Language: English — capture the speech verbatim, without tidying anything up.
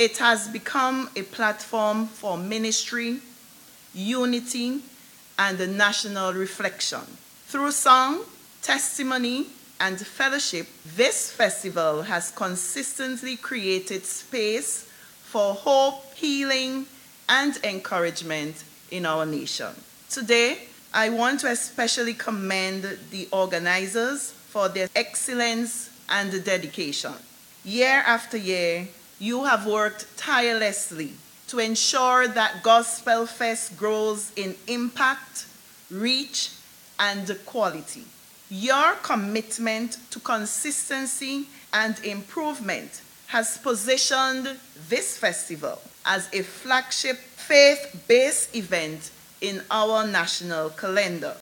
It has become a platform for ministry, unity, and national reflection. Through song, testimony, and fellowship, this festival has consistently created space for hope, healing, and encouragement in our nation. Today, I want to especially commend the organizers for their excellence and dedication. Year after year, you have worked tirelessly to ensure that Gospel Fest grows in impact, reach, and quality. Your commitment to consistency and improvement has positioned this festival as a flagship faith-based event in our national calendar.